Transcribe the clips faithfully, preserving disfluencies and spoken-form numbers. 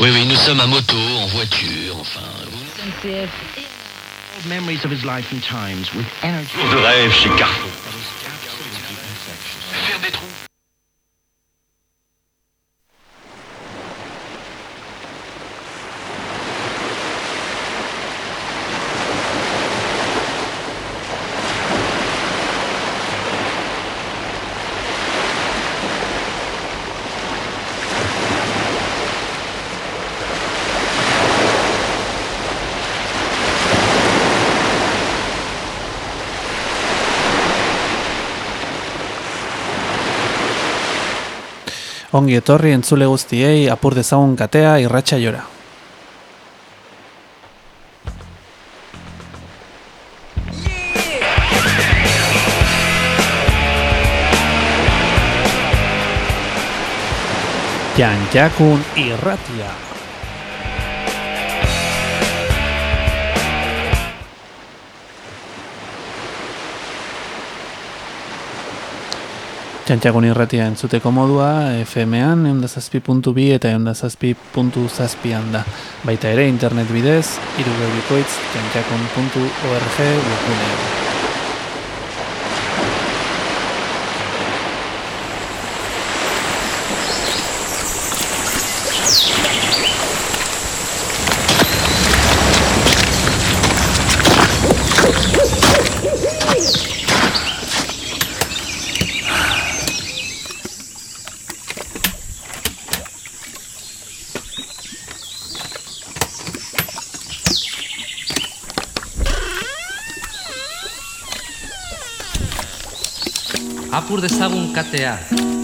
Oui, oui, nous sommes à moto, en voiture, enfin... Memories of his life and times with energy. De rêve chez Carrefour. Faire des trous. Ongi etorri entzule guztiei apur dezagun katea irratsaiora. Jantjakun irratia. Jantjakun irratia entzuteko modua F M-an ehun eta zazpi puntu bi eta ehun eta zazpi puntu zazpian da. Baita ere internet bidez, hirurogei bikoitz jantjakun puntu org webgunean. Apur dezagun katea.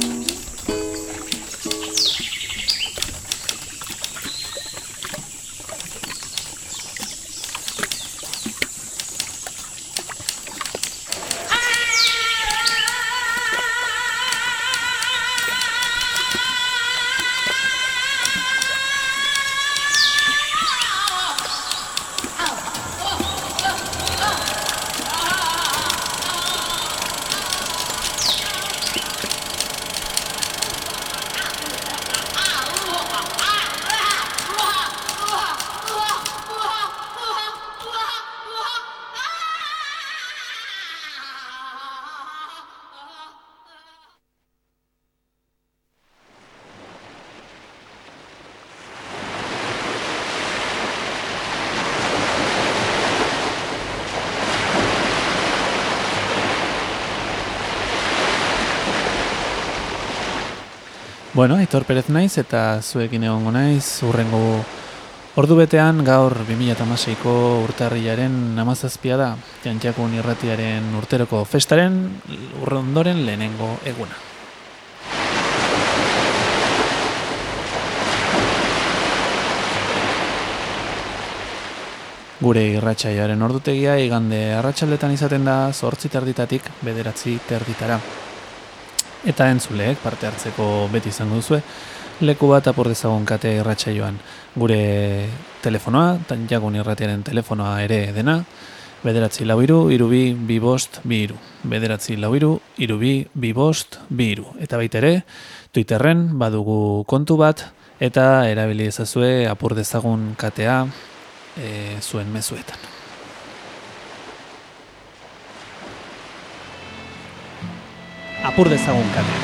Bueno, Aitor Perez naiz eta zuekin egongo naiz hurrengo ordu betean gaur bi mila hamaseiko urtarrilaren hamazazpia da Jantjakun irratiaren urteroko festaren urrondoren lehenengo eguna. Gure irratsaioaren ordutegia igande arratsaldetan izaten da zortzi terditatik bederatzi terditara. Eta entzuleek parte hartzeko beti izango duzue, leku bat apur dezagun katea irratsaioan. Gure telefonoa, Jantjakun irratiaren telefonoa ere dena, bederatzi lau hiru, hiru bi, bi bost, bi hiru. Bederatzi lau hiru, hiru bi, bi bost, bi hiru. Eta baita ere, Twitterren badugu kontu bat, eta erabili ezazue apur dezagun katea e, zuen mezuetan. Apur dezagun katea.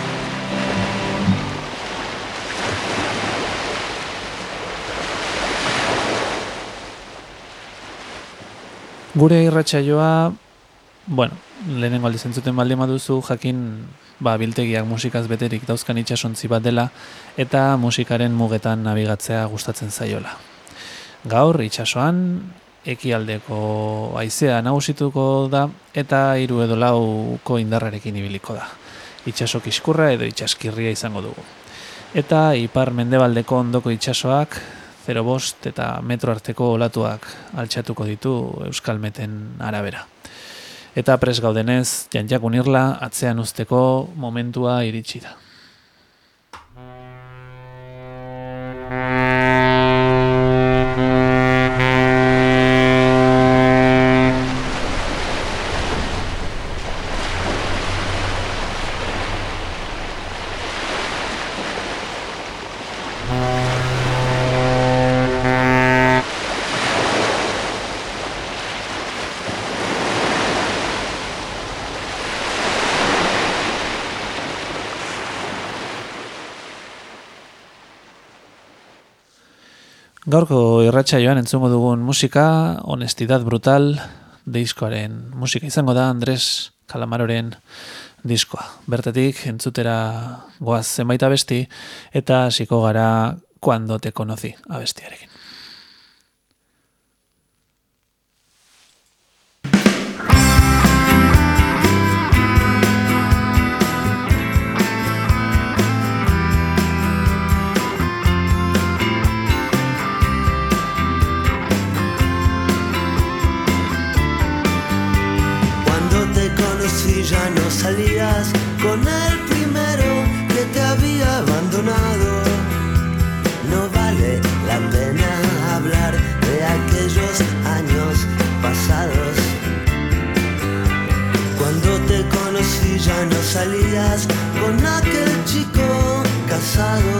Gure irratsaioa, bueno, lehenengo aldiz entzuten baldin baduzu, jakin ba, biltegiak musikaz beterik dauzkan itsasontzi bat dela, eta musikaren mugetan nabigatzea gustatzen zaiola. Gaur itsasoan ekialdeko haizea nagusituko da, eta hiru edo lauko indarrarekin ibiliko da. Itsaso kiskurra edo itsaskirria izango dugu. Eta ipar mendebaldeko ondoko itsasoak zero bost eta metro arteko olatuak altxatuko ditu euskalmeten arabera. Eta pres gaudenez, Jantjakun irla atzean uzteko momentua iritsi da. Gaurko irratsaioan entzungo dugun musika, Honestidad Brutal, diskoaren musika izango da Andres Calamaroren diskoa. Bertatik entzutera goaz zenbait abesti eta hasiko gara Cuando te conocí abestiarekin. Ya no salías con el primero que te había abandonado. No vale la pena hablar de aquellos años pasados. Cuando te conocí ya no salías con aquel chico casado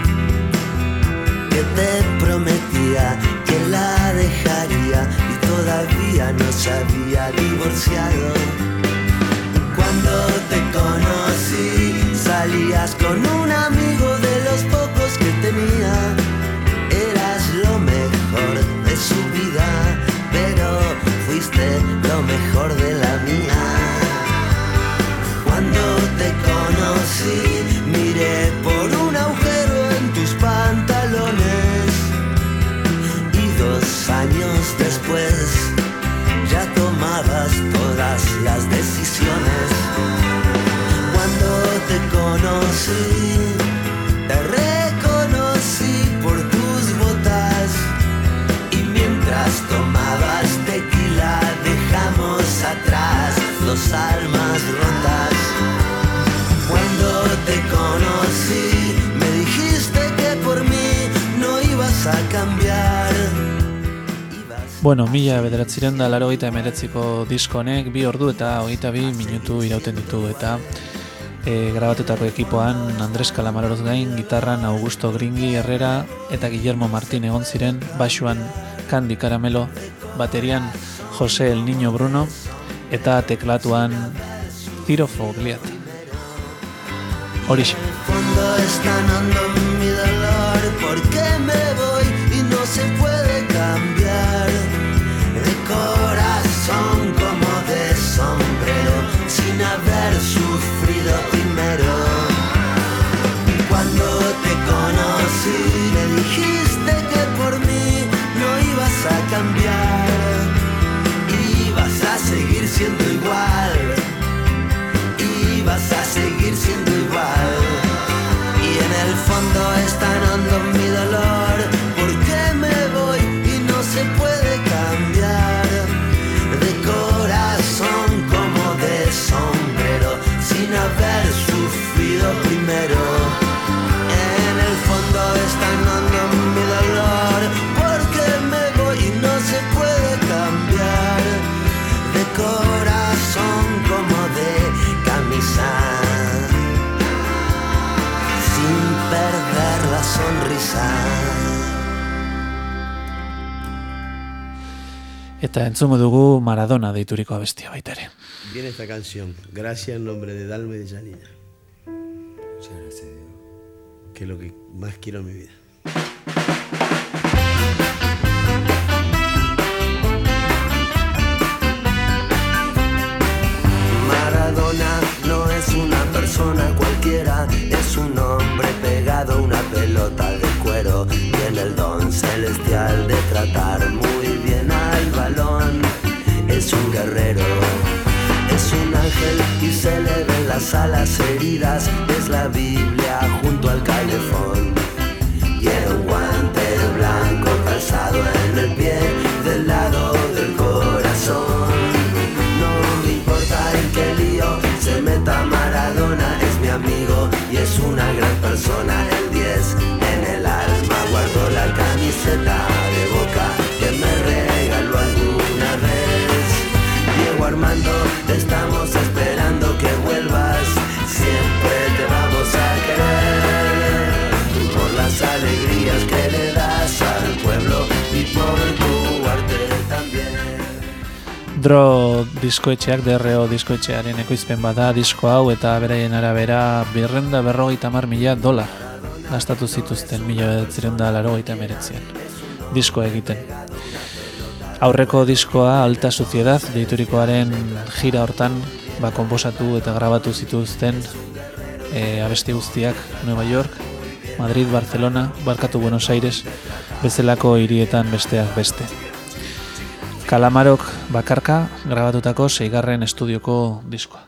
que te prometía que la dejaría y todavía no se había divorciado. Cuando te conocí, salías con un amigo de los pocos que tenía. Eras lo mejor de su vida, pero fuiste lo mejor de la mía. Cuando te conocí, miré por un agujero en tus pantalones. Y dos años después, ya tomabas todas las decisiones. Cuando te conocí, te reconocí por tus botas. Y mientras tomabas tequila, dejamos atrás dos almas rotas. Cuando te conocí, me dijiste que por mí no ibas a cambiar. Bueno, mila bederatziren da laurogeita hemeretziko disko honek bi ordu eta hogeita bi minutu irauten ditu eta e, grabatutako ekipoan Andres Calamaro gain gitarran Augusto Gringi Herrera eta Guillermo Martín egon ziren, baxuan Candy Caramelo, baterian José el Niño Bruno eta teklatuan Ciro Fogliat. Horixe. Fondo estánando mi dolor, porque me voy y no se puede cambiar. De corazón como de sombrero, sin haber sufrido primero. Cuando te conocí, me dijiste que por mí no ibas a cambiar. Ibas a seguir siendo igual. Ibas a seguir siendo igual. Y en el fondo están hondo mi dolor, porque me voy y no se puede cambiar. De corazón como de sombrero, sin haber sufrido primero. En el fondo están hondo mi dolor, porque me voy y no se puede cambiar. De corazón como de camisa, sin perder la sonrisa. Eta entzungo dugu Maradona deituriko abestia baita ere. Viene esta canción, gracias en nombre de Dalma y de Janina. Muchas gracias, Dios. Que es lo que más quiero en mi vida. Maradona no es una persona cualquiera, es un hombre pegado a una pelota de cuero. Tiene el don celestial de tratar muy bien al balón. Es un guerrero, es un ángel y se le ven las alas heridas. Es la Biblia junto al calefón. Tiene un guante blanco calzado en el pie del lado del corazón. No me importa en qué lío se meta Maradona, es mi amigo y es una gran persona. El diez en el alma, guardo la camiseta de Boca que me regaló alguna vez. Diego Armando, te estamos esperando que vuelvas, siempre te vamos a querer, por las alegrías que le das al pueblo y por tu arte también. Dro diskoetxeak, D R O diskoetxearen ekoizpen bada disko hau eta beraien arabera berrenda berrogeita hamar mila dolar gastatu zituzten mila bederatziehun eta laurogeita hemeretzian. diskoa egiten. Aurreko diskoa Alta Suciedad deiturikoaren gira hortan ba, konposatu eta grabatu zituzten e, abesti guztiak Nueva York, Madrid, Barcelona, barkatu Buenos Aires, bezalako hirietan besteak beste. Kalamarok bakarka grabatutako seigarren estudioko diskoa.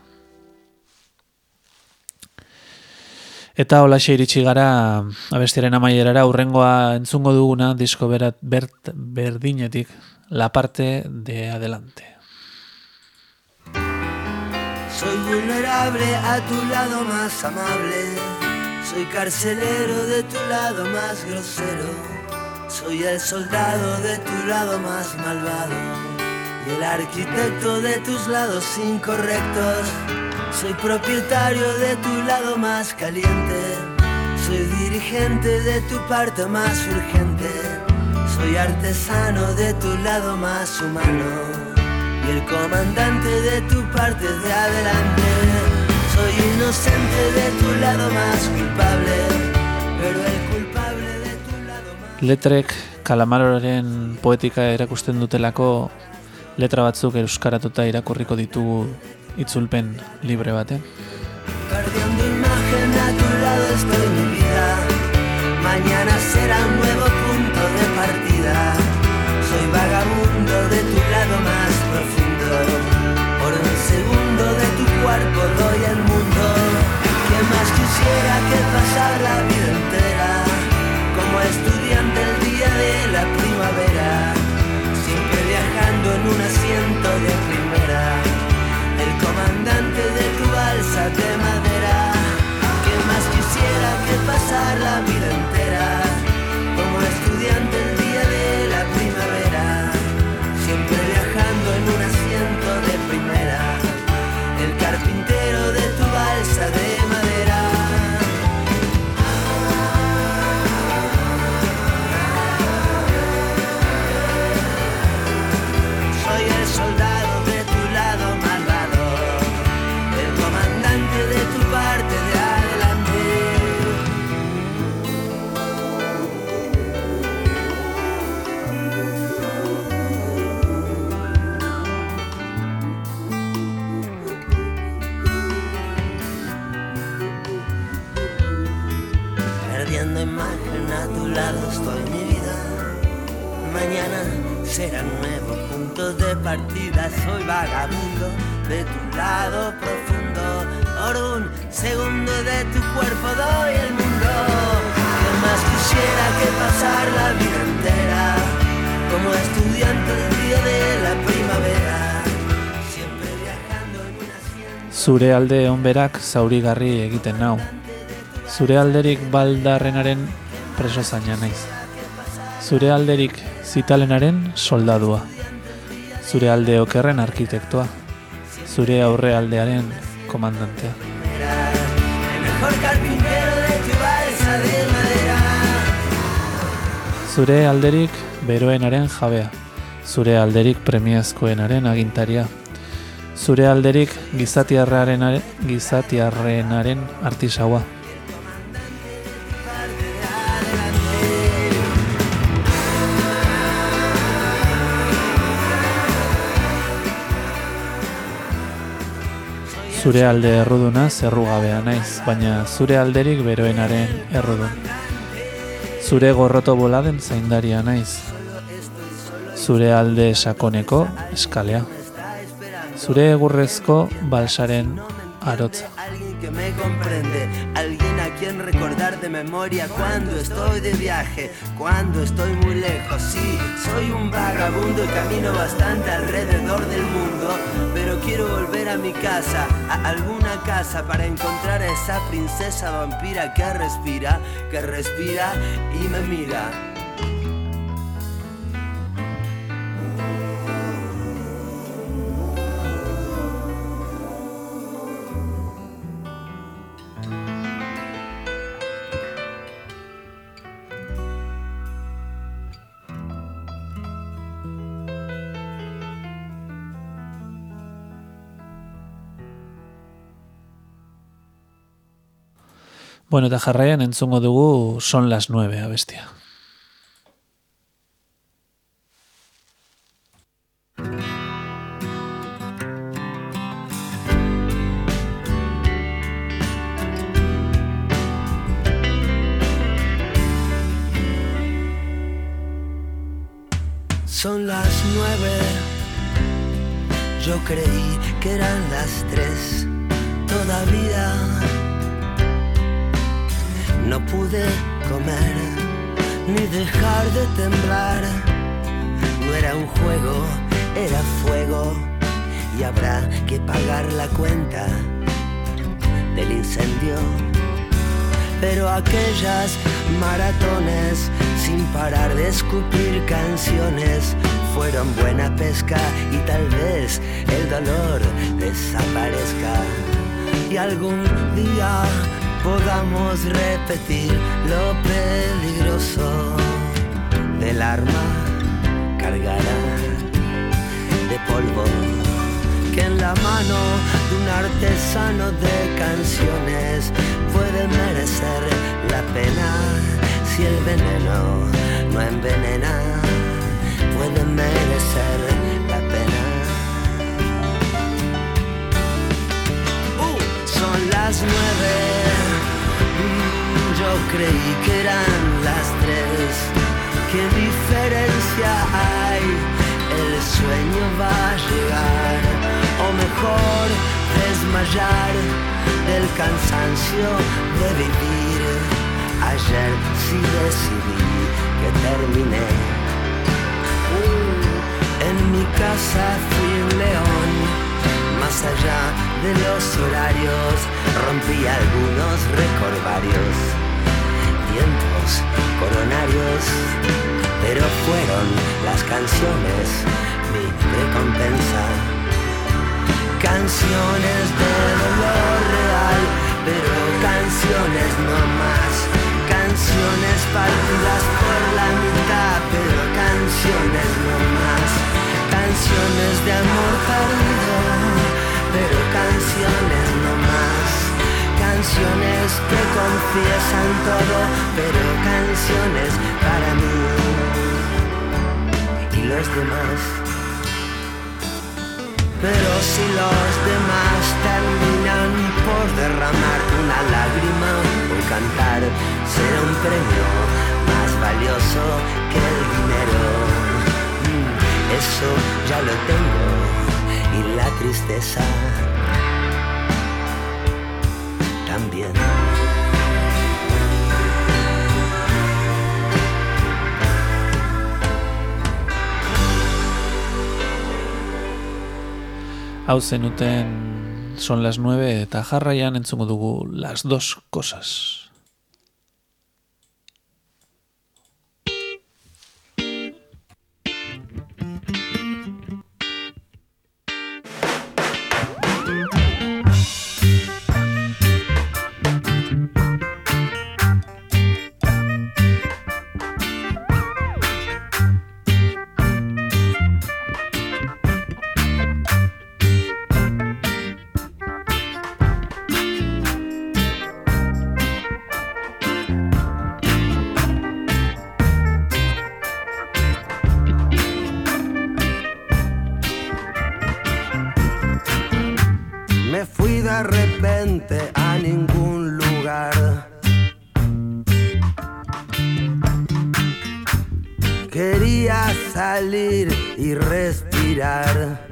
Eta holaxe iritsi gara abestiaren amaierara, hurrengoa entzungo duguna disko berat, bert, berdinetik, La parte de adelante. Soy vulnerable a tu lado más amable, soy carcelero de tu lado más grosero, soy el soldado de tu lado más malvado y el arquitecto de tus lados incorrectos. Soy propietario de tu lado más caliente, soy dirigente de tu parte más urgente, soy artesano de tu lado más humano y el comandante de tu parte de adelante. Soy inocente de tu lado más culpable, pero el culpable de tu lado más... Letrek Kalamaroren poetika erakusten dutelako letra batzuk euskaratuta irakurriko ditugu itzulpen libre batean. Perdiendo imagen a tu lado estoy mi vida, mañana será un nuevo punto de partida. Soy vagabundo de tu lado más profundo, por un segundo de tu cuerpo doy el mundo. ¿Quién más quisiera que pasar la vida entera como estudiante el día de la primavera, siempre viajando en un asiento de primera, el comandante de tu balsa de madera? ¿Quién más quisiera que pasar la vida entera como estudiante el día de la primavera, siempre viajando en un asiento de primera, el carpintero de tu balsa de madera? Soy el soldado de tu lado malvado, el comandante de tu parte de adelante. Perdiendo imagen a tu lado estoy mi vida, mañana será un nuevo punto de partida. Soy vagabundo de tu lado profundo, por un segundo de tu cuerpo doy el mundo. ¿Quién más quisiera que pasar la vida entera como estudiante el día de la primavera, siempre viajando en un asiento? Zure alde onberak zaurigarri egiten nau. Zure alderik baldarrenaren preso zaina naiz. Zure alderik zitalenaren soldadua. Zure alde okerren arkitektoa. Zure aurre aldearen komandantea. El mejor carpintero de tu balsa de madera. Zure alderik beroenaren jabea. Zure alderik premiazkoenaren agintaria. Zure alderik gizatiarrenaren gizatiarrenaren artisaua. Zure alde erruduna zerrugabea naiz, baina zure alderik beroenaren errudun. Zure gorroto boladen zaindaria naiz. Zure alde sakoneko eskalea. Zure egurrezko balsaren arotza. Alguien que me comprende, alguien a quien recordar de memoria cuando estoy de viaje, cuando estoy muy lejos. Sí, soy un vagabundo y camino bastante alrededor del mundo, pero quiero volver a mi casa, a alguna casa, para encontrar a esa princesa vampira que respira, que respira y me mira. Bueno, eta jarraian entzungo dugu Son las nueve abestia. Son las nueve, yo creí que eran las tres. Todavía no pude comer ni dejar de temblar. No era un juego, era fuego, y habrá que pagar la cuenta del incendio. Pero aquellas maratones sin parar de escupir canciones fueron buena pesca, y tal vez el dolor desaparezca y algún día podamos repetir lo peligroso del arma cargada de polvo, que en la mano de un artesano de canciones puede merecer la pena. Si el veneno no envenena, puede merecer la pena. Uh, son las nueve, mm, yo creí que eran las tres. ¿Qué diferencia hay? El sueño va a llegar, o mejor desmayar del cansancio de vivir. Ayer sí decidí que terminé. Uh, en mi casa fui un león, más allá de los horarios, rompí algunos recordarios, tiempos coronarios, pero fueron las canciones mi recompensa. Canciones de dolor real, pero canciones no más. Canciones partidas por la mitad, pero canciones no más. Canciones de amor perdido, pero canciones no más. Canciones que confiesan todo, pero canciones para mí y los demás. Pero si los demás terminan por derramar una lágrima, un cantar será un premio más valioso que el dinero. Mm, eso ya lo tengo, y la tristeza también. Hau zenuten Son las nueve eta jarraian entzungo dugu Las dos cosas. Me fui de repente a ningún lugar. Quería salir y respirar.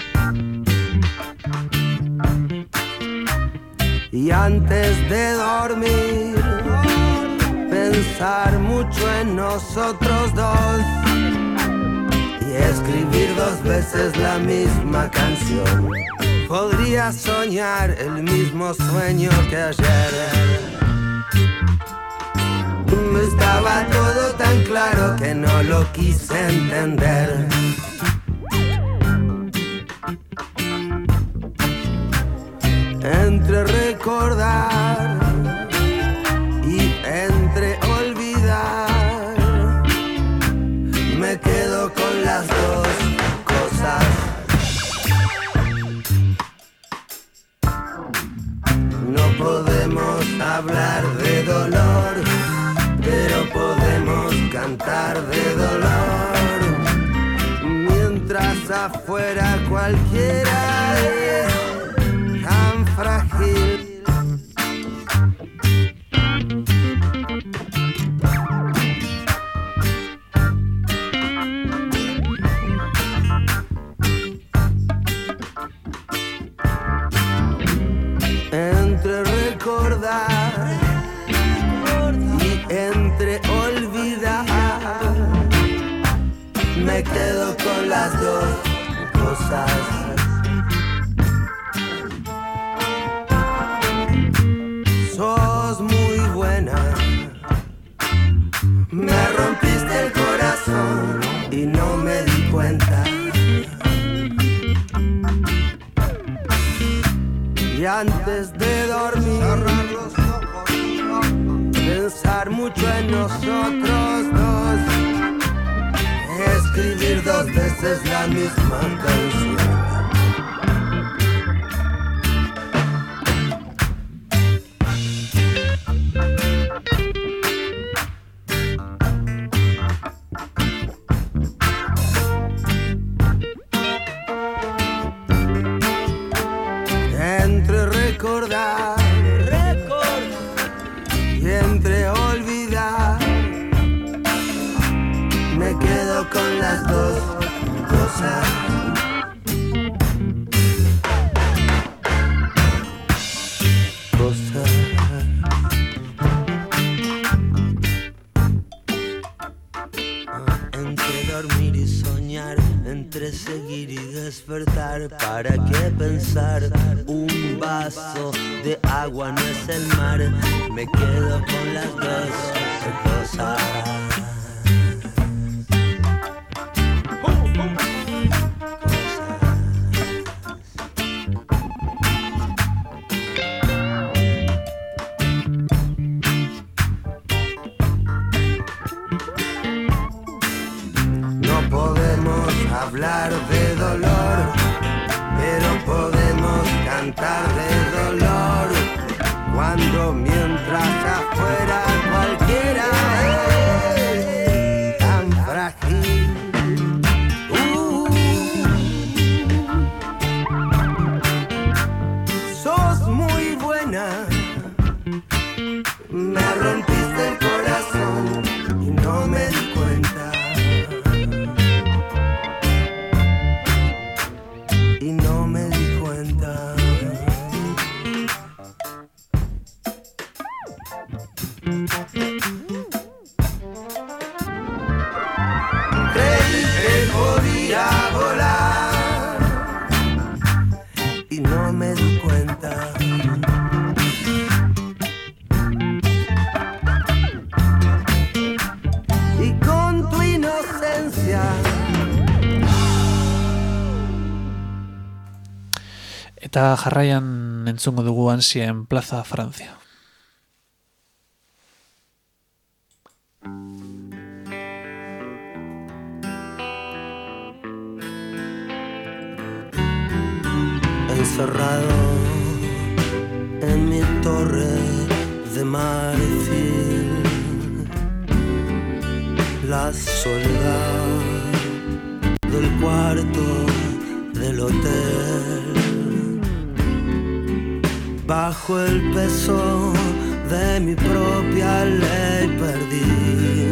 Y antes de dormir, pensar mucho en nosotros dos. Y escribir dos veces la misma canción. Podría soñar el mismo sueño que ayer. Estaba todo tan claro que no lo quise entender. Entre recordar y entre olvidar, me quedo con las dos cosas. No podemos hablar de dolor, pero podemos cantar de dolor. Mientras afuera cualquiera es tan frágil. cosas. Sos muy buena, me rompiste el corazón y no me di cuenta. Y antes de dormir, cerrar los ojos, pensar mucho en nosotros dos, escribir dos veces la misma canción. Entre recordar, recordar y entre olvidar, me quedo con las dos cosas. Cosas. Entre dormir y soñar, entre seguir y despertar, ¿para qué pensar? Un vaso de agua no es el mar, me quedo con las dos cosas. No podemos hablar de dolor, pero podemos cantar de dolor, cuando mientras afuera cualquiera es tan frágil. Uh, sos muy buena, me rompiste el corazón y no me di cuenta. Y no me di cuenta. Creí que podía volar y no me di cuenta. Y con tu inocencia Eta jarraian entzungo dugu Ansien Plaza Francia. Encerrado en mi torre de marfil, la soledad del cuarto del hotel, bajo el peso de mi propia ley perdí,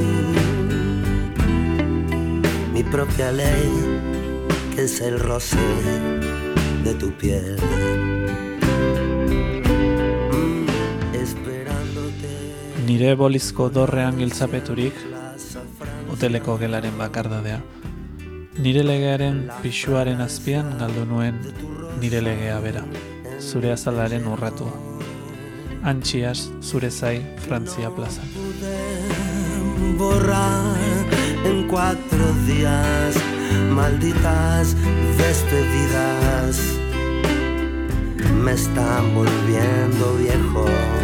mi propia ley, que es el roce de tu piel. Mm, esperándote. Nire bolizko dorrean giltzapeturik, hoteleko gelaren bakardadea. Nire legearen pixuaren azpian galdu nuen nire legea bera, zure azalaren urratua. Antxiaz, zure zai, Frantzia plazan. Borrar en cuatro días, malditas despedidas, me están volviendo viejo.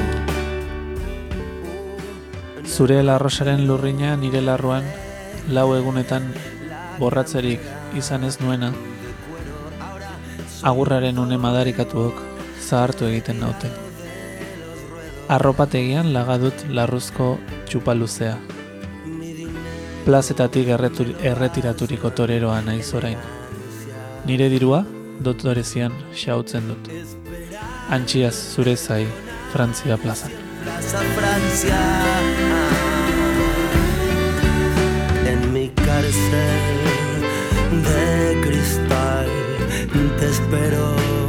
Zure larrosaren lurrina nire larruan, lau egunetan borratzerik izan ez nuena, agurraren une madarikatuok zahartu egiten naute. Arropategian lagadut larruzko txupaluzea. Plazetatik erretiraturiko toreroa naiz orain. Nire dirua dotorezian xautzen dut. Antxiaz zure zai, Frantzia plazan. Plaza Francia, en mi cárcel de cristal te espero,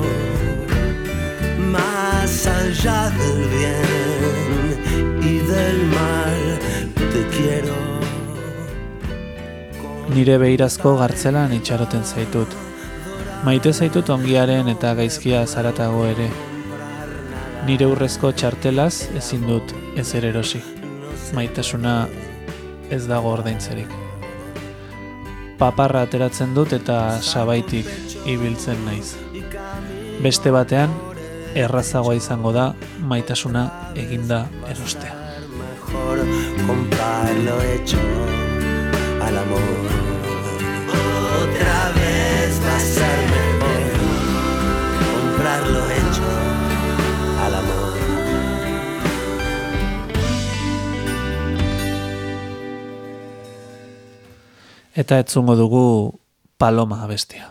más allá del bien y del mal te quiero. Nire beirazko gartzelan itxaroten zaitut. Maite zaitut ongiaren eta gaizkia zaratago ere. Nire urrezko txartelaz ezin dut ezer erosi. Maitasuna ez dago ordaintzerik. Paparra ateratzen dut eta sabaitik ibiltzen naiz. Beste batean, errazagoa izango da maitasuna eginda erostea. Mejor comprarlo hecho al amor. Otra vez va a ser mejor comprarlo hecho al amor. Eta etzungo dugu Paloma abestia.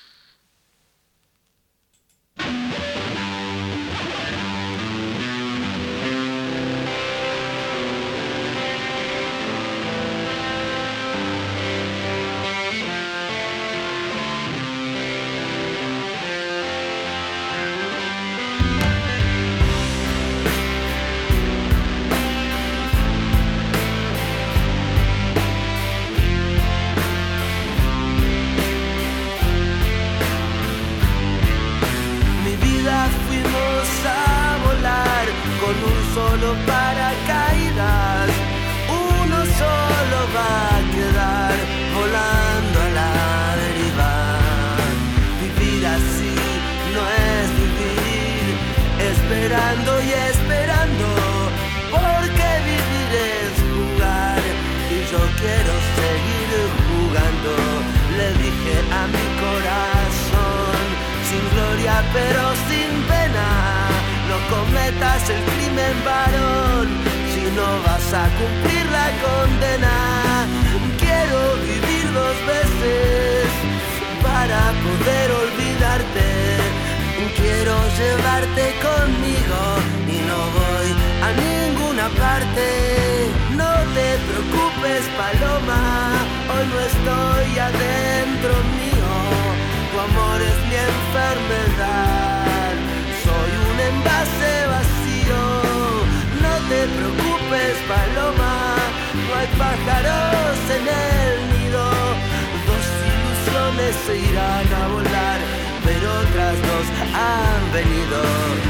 Solo paracaídas, uno solo va a quedar volando a la deriva. Vivir así no es vivir, esperando y esperando, porque vivir es jugar y yo quiero seguir jugando. Le dije a mi corazón, sin gloria pero sin pena, no cometas el crimen, varón, si no vas a cumplir la condena. Quiero vivir dos veces para poder olvidarte. Quiero llevarte conmigo y no voy a ninguna parte. No te preocupes, Paloma, hoy no estoy adentro mío. Tu amor es mi enfermedad, soy un envase vacío. No te preocupes, Paloma, no hay pájaros en el nido. Dos ilusiones se irán a volar, pero otras dos han venido.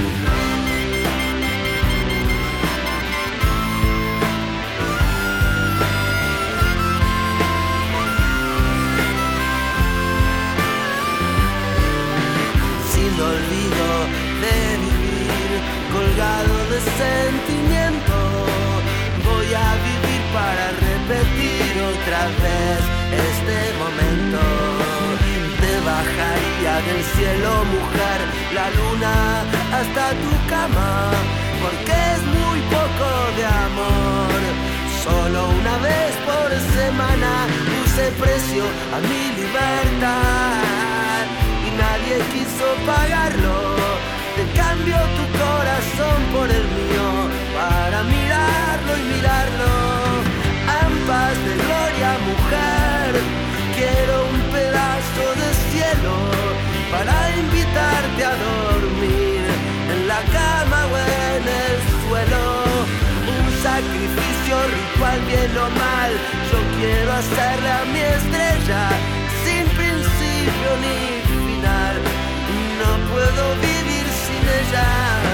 Sin olvido de vivir, colgado de sentimiento, voy a vivir para repetir otra vez este momento. Te bajaría del cielo, mujer, la luna hasta tu cama, porque es muy poco de amor. Solo una vez por semana puse precio a mi libertad y nadie quiso pagarlo. Te cambio tu corazón por el mío para mirarlo y mirarlo. Ambas de gloria, mujer, quiero un pedazo de cielo para invitarte a dormir en la cama o en el suelo. Un sacrificio ritual, bien o mal, yo quiero hacerle a mi estrella sin principio ni final. No puedo vivir sin ella.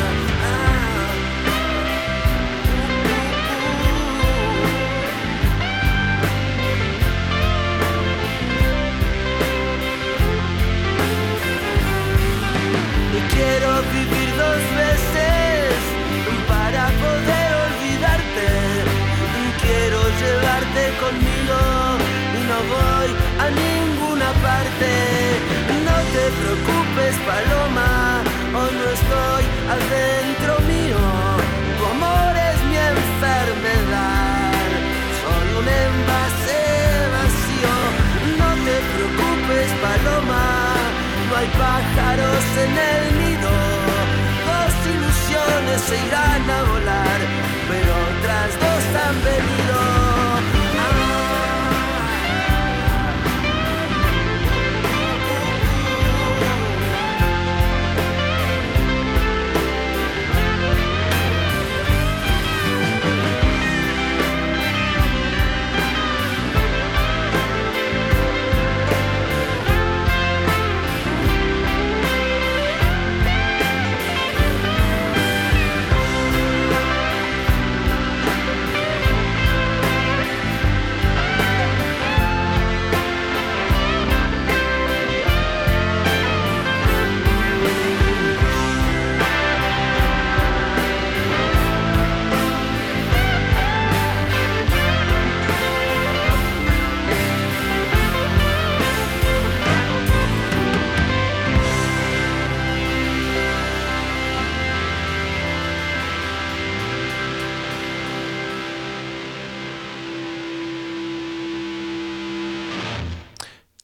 Quiero vivir dos veces para poder olvidarte. Quiero llevarte conmigo y no voy a ninguna parte. No te preocupes, Paloma, hoy no estoy adentro mío. Tu amor es mi enfermedad, soy un envase vacío. No te preocupes, Paloma, no hay pájaros en el nido. Dos ilusiones se irán a volar, pero otras dos han venido.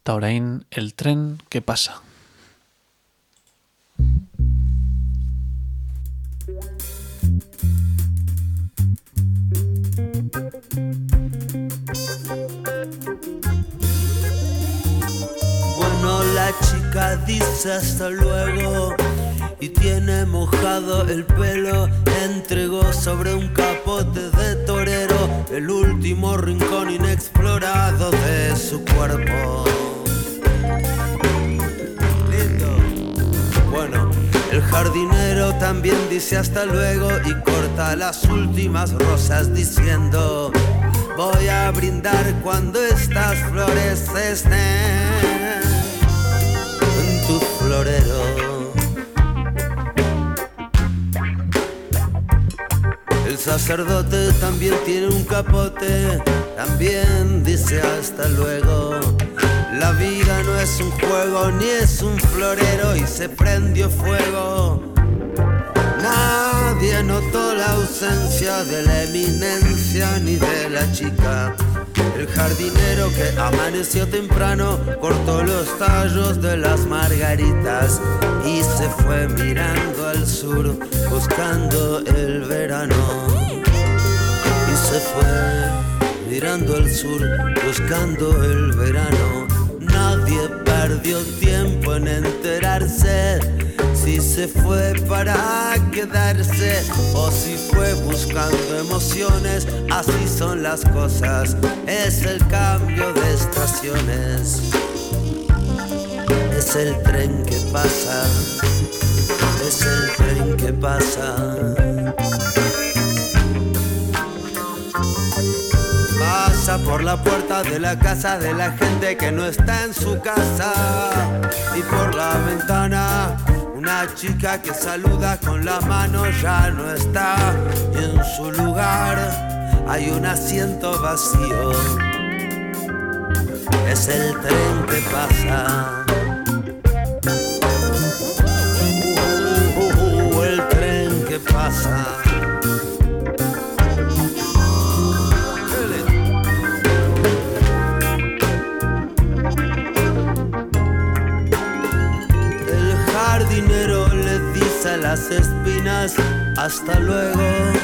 Ta orain, el tren que pasa. Bueno, la chica dice hasta luego y tiene mojado el pelo. Entregó sobre un capote de torero el último rincón inexplorado de su cuerpo. Lindo. Bueno, el jardinero también dice hasta luego y corta las últimas rosas diciendo: voy a brindar cuando estas flores estén en tu florero. El sacerdote también tiene un capote, también dice hasta luego. La vida no es un juego ni es un florero y se prendió fuego. Nadie notó la ausencia de la eminencia ni de la chica. El jardinero que amaneció temprano cortó los tallos de las margaritas y se fue mirando al sur buscando el verano. Y se fue mirando al sur buscando el verano. Nadie perdió tiempo en enterarse si se fue para quedarse o si fue buscando emociones. Así son las cosas, es el cambio de estaciones. Es el tren que pasa, es el tren que pasa. Pasa por la puerta de la casa de la gente que no está en su casa. Y por la ventana una chica que saluda con la mano ya no está. Y en su lugar hay un asiento vacío. Es el tren que pasa. Uh, uh, uh, el tren que pasa. A las espinas, hasta luego.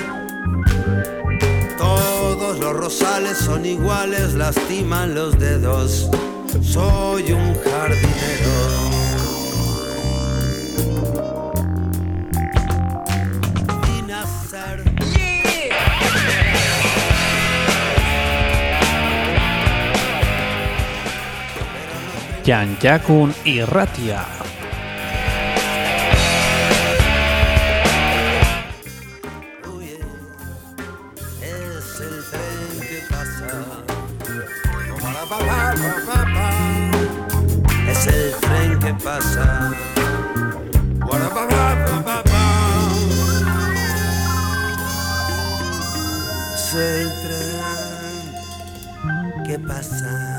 Todos los rosales son iguales, lastiman los dedos. Soy un jardinero. Y nacer. Yanjakun irratia. Es el tren que pasa. Es el tren que pasa.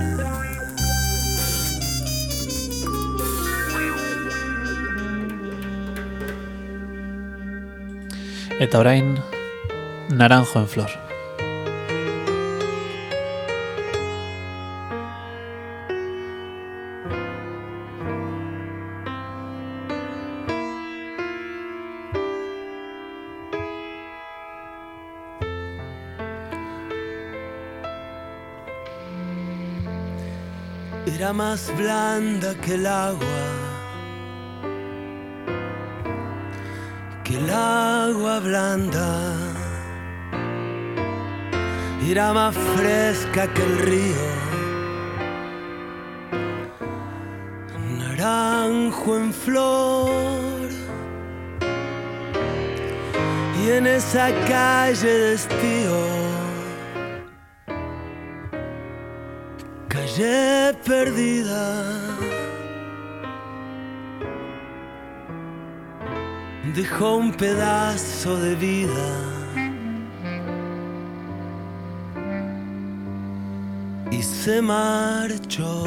Eta orain, naranjo en flor. Era más blanda que el agua, que el agua blanda. Era más fresca que el río, naranjo en flor. Y en esa calle de estío, calle perdida, dejó un pedazo de vida. Y se marchó.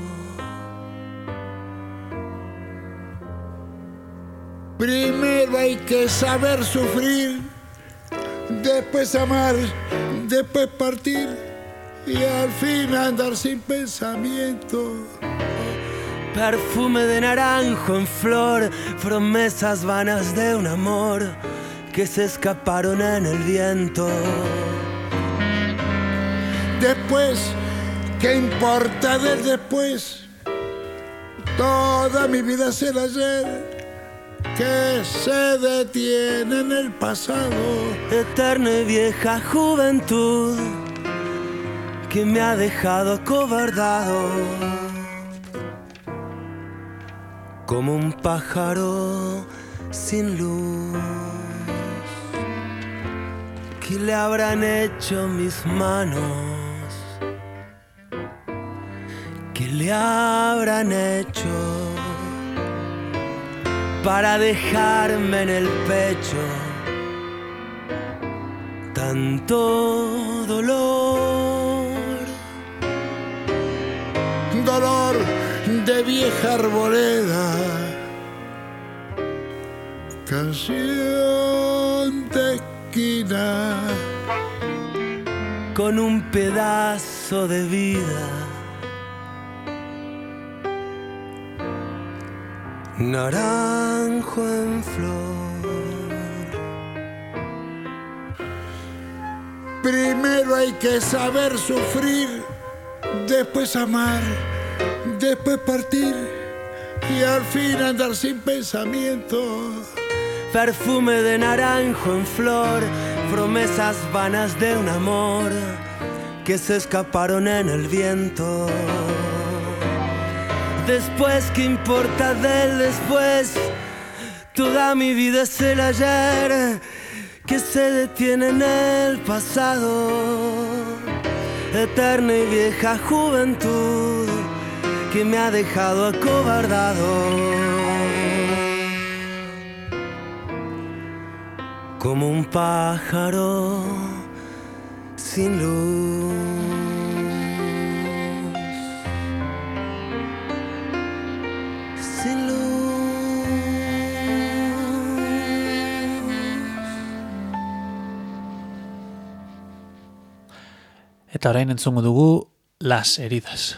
Primero hay que saber sufrir, después amar, después partir. y al fin andar sin pensamiento. Perfume de naranjo en flor, promesas vanas de un amor que se escaparon en el viento. Después, ¿qué importa del después? Toda mi vida es el ayer que se detiene en el pasado. Eterna y vieja juventud que me ha dejado acobardado, como un pájaro sin luz. ¿Qué le habrán hecho mis manos? ¿Qué le habrán hecho para dejarme en el pecho tanto dolor? Dolor de vieja arboleda, canción de esquina, con un pedazo de vida, naranjo en flor. Primero hay que saber sufrir, después amar, después partir y al fin andar sin pensamiento. Perfume de naranjo en flor, promesas vanas de un amor que se escaparon en el viento. Después, ¿qué importa del después? Toda mi vida es el ayer que se detiene en el pasado. Eterna y vieja juventud que me ha dejado acobardado, como un pájaro sin luz. Sin luz. Eta orain entzungo dugu Las heridas.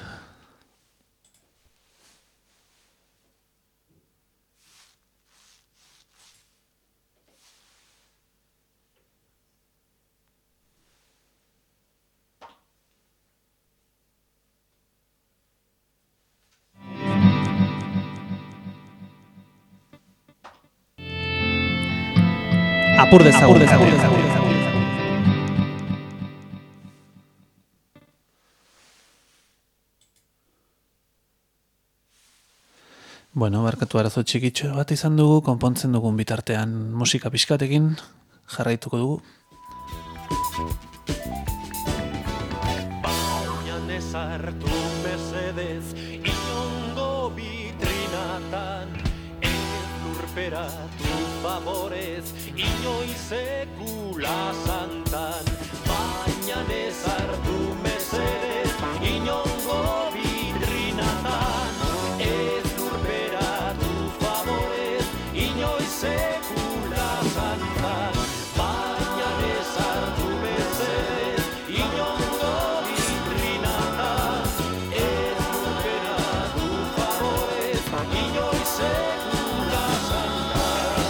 Apur dezagun. Bueno, barkatu arazo txikitxo bat izan dugu, konpontzen dugun bitartean musika pixkatekin jarraituko dugu. Baina sartu mesedez inongo vitrinatan, ez lurperatu favorez inoiz sekula santan. Baina sartu mesedez inongo vitrinatan, ez lurperatu favorez inoiz sekula santan. Baina sartu mesedez inongo vitrinatan, ez lurperatu favorez inoiz sekula santan.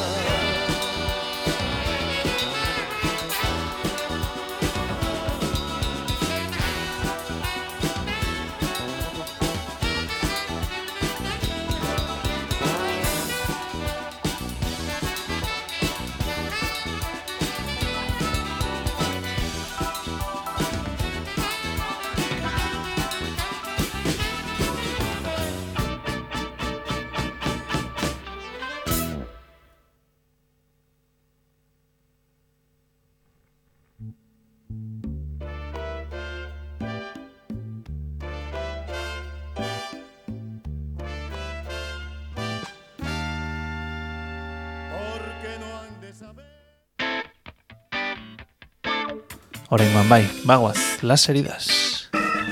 Oraingoan bai, bagoaz, Las heridas.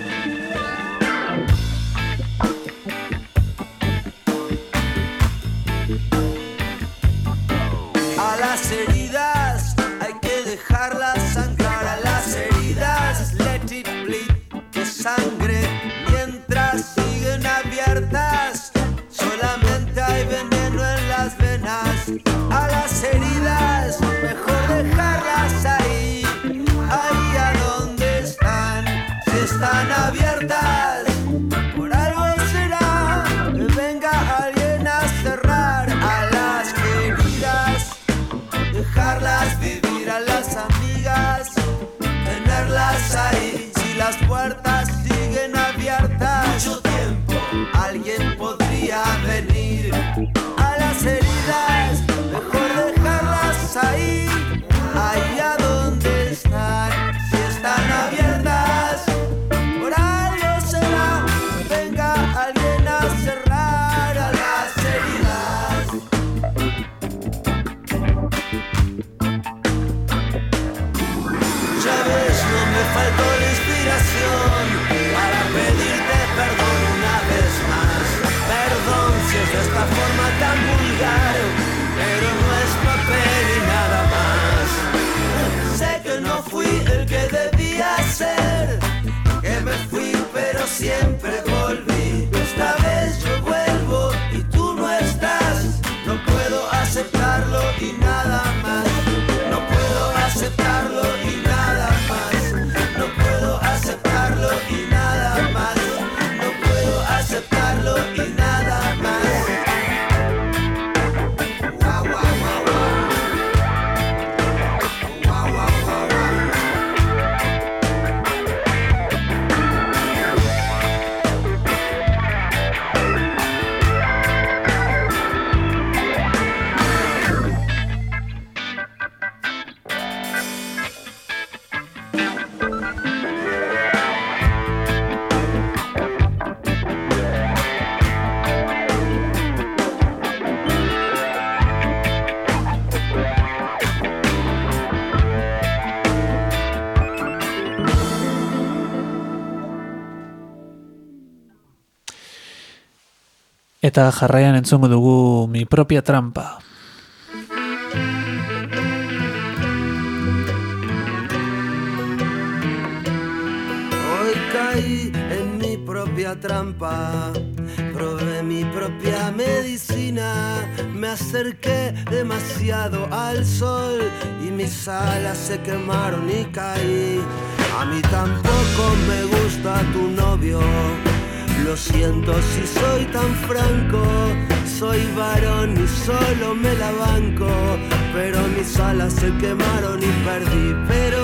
A las heridas hay que dejarlas sangrar, a las heridas let it bleed. sangre mientras siguen abiertas. Solamente hay veneno en las venas. A las heridas mejor dejarlas ahí. Ahí a donde están, si están abiertas. Por algo será que venga alguien a cerrar a las heridas. Dejarlas vivir a las amigas. Tenerlas ahí. Si las puertas siguen abiertas, mucho tiempo alguien podría venir. A las heridas mejor dejarlas ahí. Ahí a donde están, si están abiertas. Por algo será que venga alguien a cerrar a las heridas. Ya ves, no me faltó la inspiración para pedirte perdón una vez más. Perdón si es de esta forma tan vulgar, pero no es papel y nada más. Sé que no fui el que debía ser, que me fui pero siempre volví. Esta vez yo vuelvo y tú no estás. No puedo aceptarlo y nada más. No puedo aceptarlo y nada más. No puedo aceptarlo y nada más. No puedo aceptarlo y nada más. Guau, guau, guau, guau. Guau, guau, guau, guau. Eta jarraian entzungo dugu Mi propia trampa. Hoy caí en mi propia trampa, probé mi propia medicina, me acerqué demasiado al sol y mis alas se quemaron y caí. A mí tampoco me gusta tu novio, lo siento si soy tan franco, soy varón y solo me la banco, pero mis alas se quemaron y perdí, pero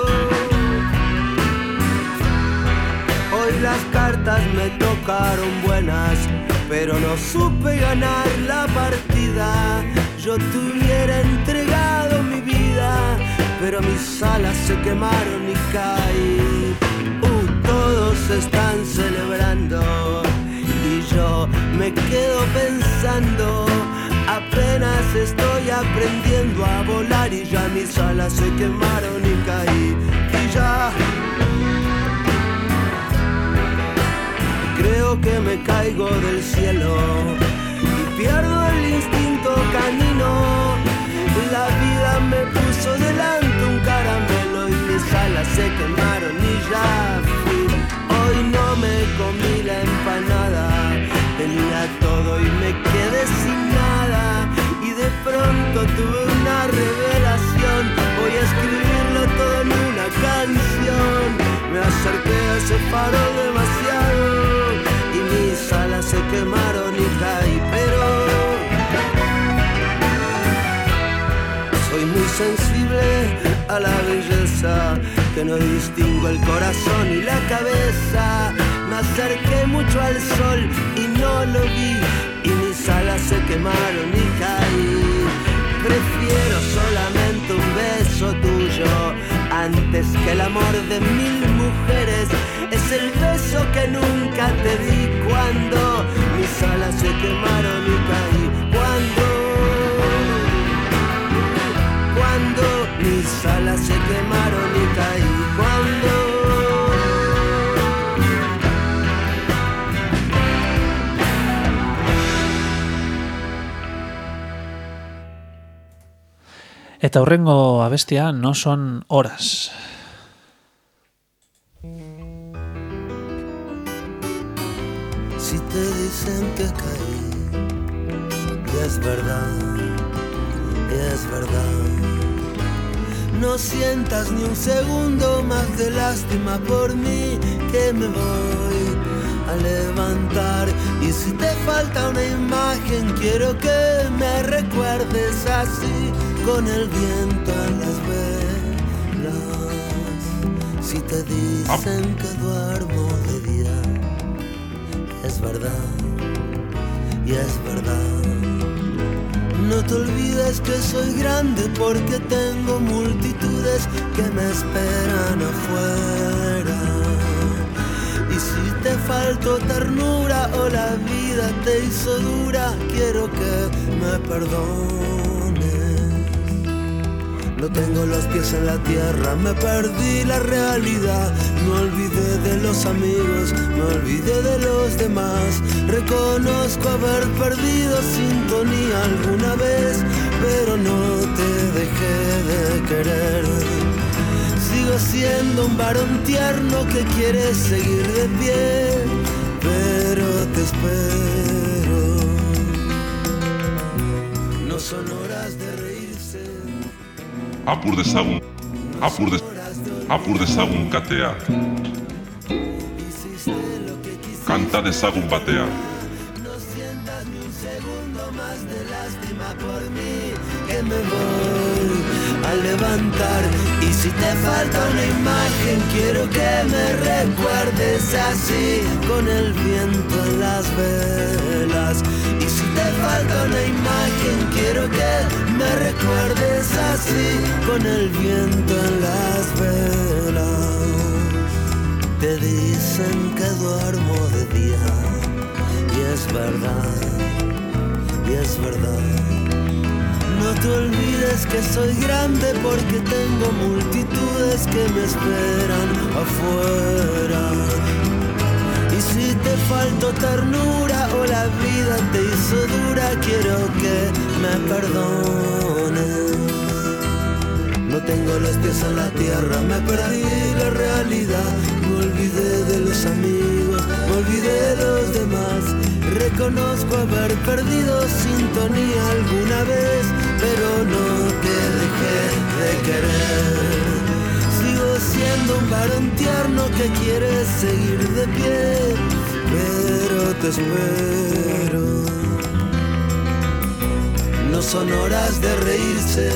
hoy las cartas me tocaron buenas, pero no supe ganar la partida. Yo te hubiera entregado mi vida, pero mis alas se quemaron y caí. Uh, todos están celebrando y yo me quedo pensando. Apenas estoy aprendiendo a volar y ya mis alas se quemaron y caí. Y ya creo que me caigo del cielo y pierdo el instinto canino. La vida me puso delante un caramelo y mis alas se quemaron y ya fui. Hoy no me comí la empanada, tenía todo y me quedé sin nada. Y de pronto tuve una revelación, voy a escribirlo todo en una canción. Me acerqué a ese faro demasiado y mis alas se quemaron y caí, pero soy muy sensible a la belleza, que no distingo el corazón y la cabeza. Me acerqué mucho al sol y no lo vi, y mis alas se quemaron y caí. Prefiero solamente un beso tuyo antes que el amor de mil mujeres. Es el beso que nunca te di cuando mis alas se quemaron y caí. Cuando Cuando mis alas se quemaron y caí. Cuando Eta hurrengo abestia No son horas. si te dicen que caí, y es verdad, y es verdad. No sientas ni un segundo más de lástima por mí, que me voy a levantar. Y si te falta una imagen, quiero que me recuerdes así, con el viento en las velas. Si te dicen que duermo de día, es verdad, y es verdad. No te olvides que soy grande porque tengo multitudes que me esperan afuera. Y si te faltó ternura o la vida te hizo dura, quiero que me perdones. No tengo los pies en la tierra, me perdí la realidad. Me olvidé de los amigos, me olvidé de los demás. Reconozco haber perdido sintonía alguna vez, pero no te dejé de querer. Sigo siendo un varón tierno que quiere seguir de pie, pero te espero. No son horas de reírse. Apur dezagun, apur, de, apur dezagun katea. Kanta dezagun batea. No sientas ni un segundo más de lástima por mí, que me voy a levantar. Y si te falta una imagen, quiero que me recuerdes así, con el viento en las velas. Y si te falta una imagen, quiero que me recuerdes así, con el viento en las velas. Te dicen que duermo de día, y es verdad, y es verdad. No te olvides que soy grande porque tengo multitudes que me esperan afuera. Y si te faltó ternura o la vida te hizo dura, quiero que me perdones. No tengo los pies en la tierra, me perdí la realidad. Me olvidé de los amigos, me olvidé de los demás. Reconozco haber perdido sintonía alguna vez, pero no te dejé de querer. Sigo siendo un varón tierno que quiere seguir de pie, pero te espero. No son horas de reírse,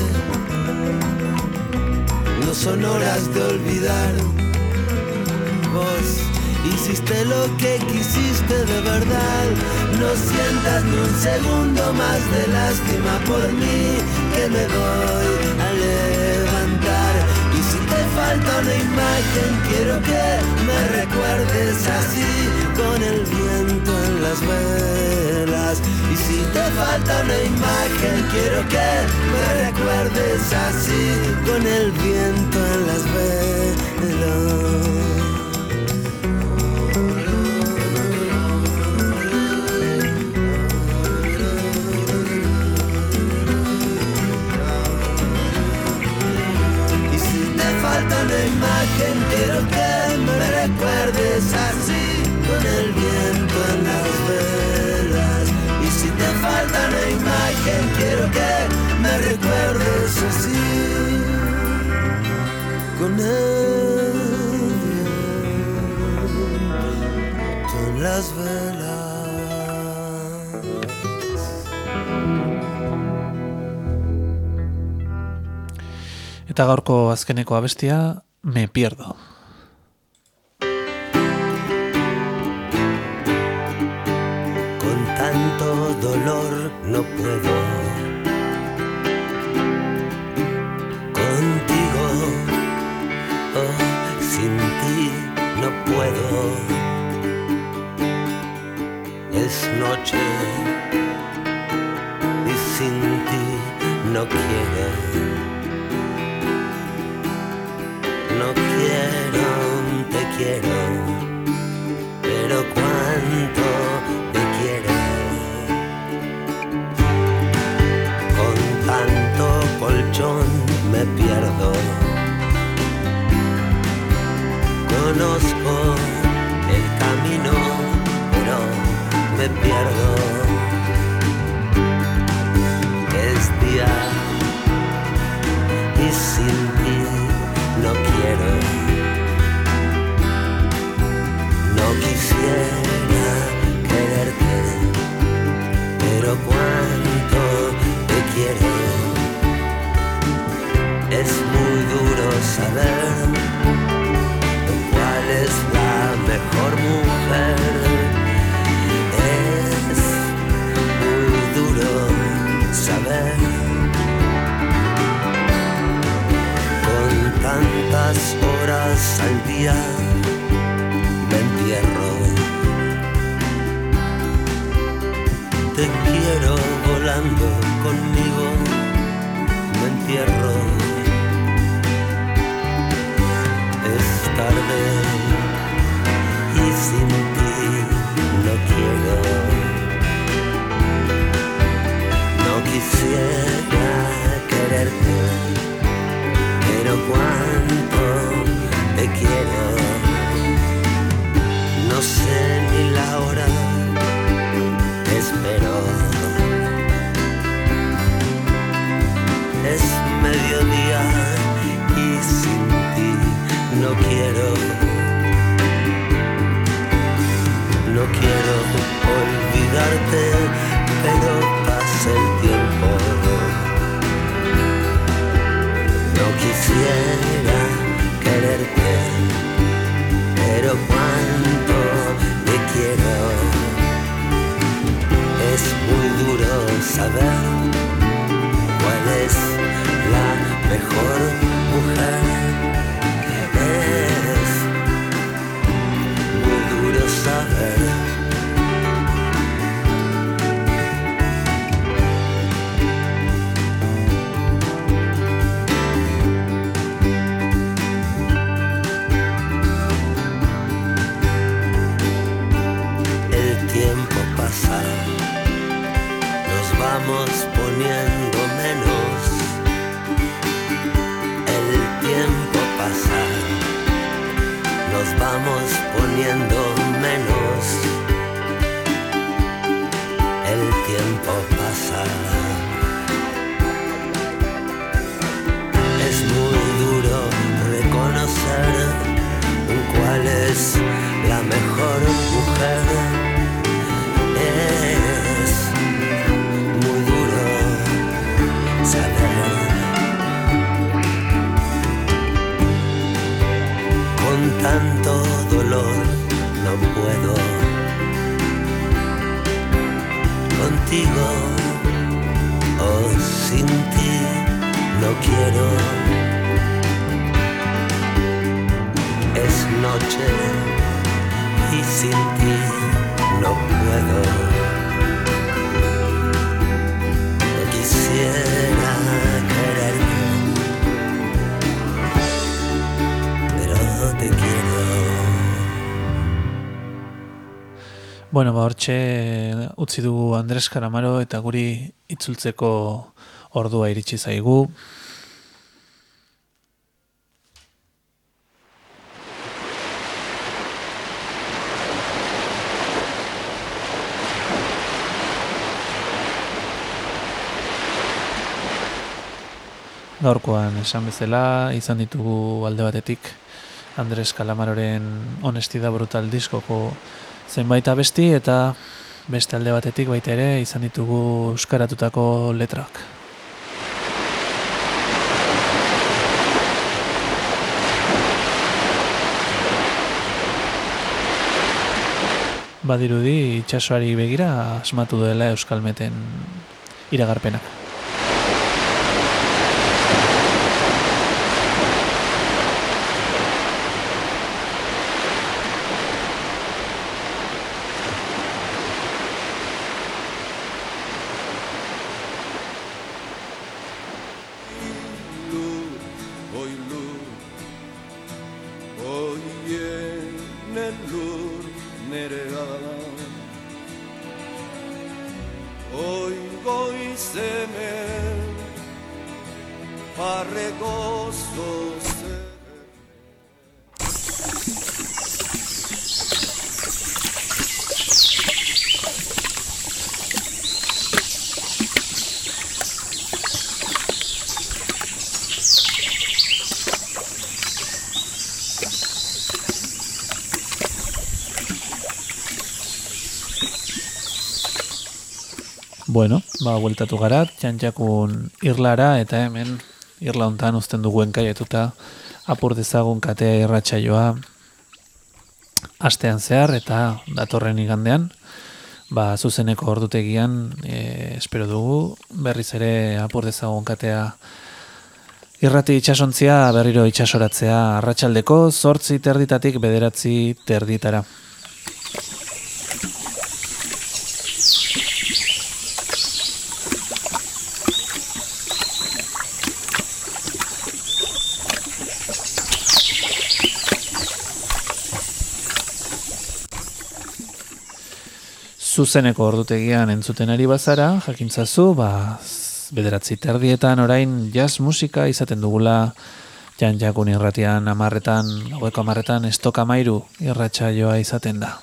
no son horas de olvidar. Vos hiciste lo que quisiste de verdad. No sientas ni un segundo más de lástima por mí, que me voy a levantar. Y si te falta una imagen, quiero que me recuerdes así, con el viento en las velas. Y si te falta una imagen, quiero que me recuerdes así, con el viento en las velas. Falta una imagen, quiero que me recuerdes así, con el viento en las velas. Y si te falta una imagen, quiero que me recuerdes así, con el viento en las velas. Eta gaurko azkeneko abestia, Me Pierdo. Con tanto dolor no puedo contigo, oh, sin ti no puedo. Es noche y sin ti no quiero. No quiero, te quiero, pero cuánto te quiero. Con tanto colchón me pierdo. Conozco el camino, pero mujer. Es muy duro saber, con tantas horas al día me entierro. Te quiero volando conmigo, me entierro. Es tarde y sin ti no quiero. No quisiera quererte, pero cuánto te quiero. No sé ni la hora, espero. Es mediodía y sin ti no quiero. No quiero olvidarte, pero pasa el tiempo. No quisiera quererte, pero cuánto te quiero. Es muy duro saber cuál es la mejor mujer. Es muy duro saber. El tiempo pasa, nos vamos poniendo menos. El tiempo pasa, nos vamos poniendo menos. El tiempo pasa. Es muy duro reconocer cuál es la mejor mujer. Es muy duro saber. Con tanto dolor no puedo. Contigo o sin ti no quiero. Es noche y sin ti no puedo. No quisiera quererte, pero te quiero. Bueno, ba, hortxe utzi dugu Andres Calamaro eta guri itzultzeko ordua iritsi zaigu. Gaurkoan esan bezala izan ditugu alde batetik Andres Calamaroren Honestidad Brutal diskoko zenbait abesti eta beste alde batetik baita ere izan ditugu euskaratutako letrak. Badirudi itsasoari begira asmatu dela Euskalmeten iragarpenak. Bueno, ba, bueltatu gara, txantxakun irlara, eta hemen irla hontan uzten dugu enkaiatuta apur dezagun katea irratsaioa astean zehar eta datorren igandean, ba, zuzeneko ordutegian e, espero dugu berriz ere apur dezagun katea irrati itxasontzia berriro itxasoratzea arratsaldeko zortzi terditatik bederatzi terditara. Zuzeneko ordutegian entzuten ari bazara, jakintzazu, ba, bederatzi terdietan orain jazz musika izaten dugula Jan Jakun irratian amarretan, haueko amarretan estok amairu irratsaioa izaten da.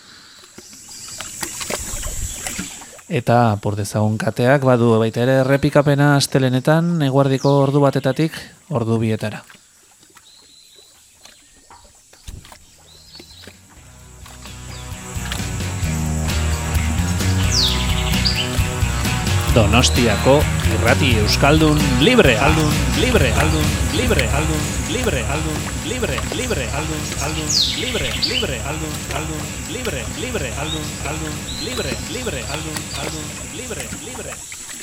Eta apur dezagun kateak badu baita ere errepikapena astelenetan eguerdiko ordu batetatik ordu bietara. Donostiako irrati euskaldun libre, aldun libre, aldun libre, aldun libre, aldun libre, libre, aldun aldun libre, libre, aldun aldun libre, libre, aldun aldun libre, libre, aldun aldun libre, libre.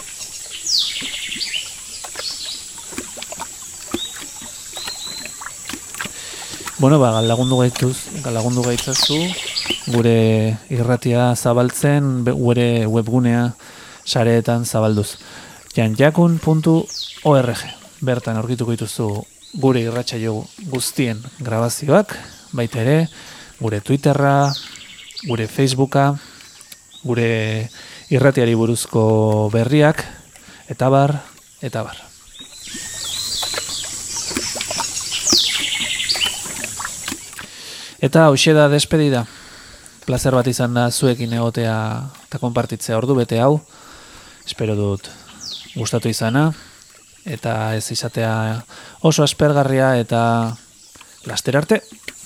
Bueno, ba, lagundu gaituz, lagundu gaitzazu gure irratia zabaltzen, gure webgunea sareetan zabalduz. janjakun puntu org bertan aurkituko dituzu gure irratsaio guztien grabazioak, baita ere gure Twitterra, gure Facebooka, gure irratiari buruzko berriak, eta bar, eta bar. Eta hoxe da despedida. Plazer bat izan da zuekin egotea eta konpartitzea ordu bete hau. Espero dut gustatu izana, eta ez izatea oso aspergarria eta laster arte.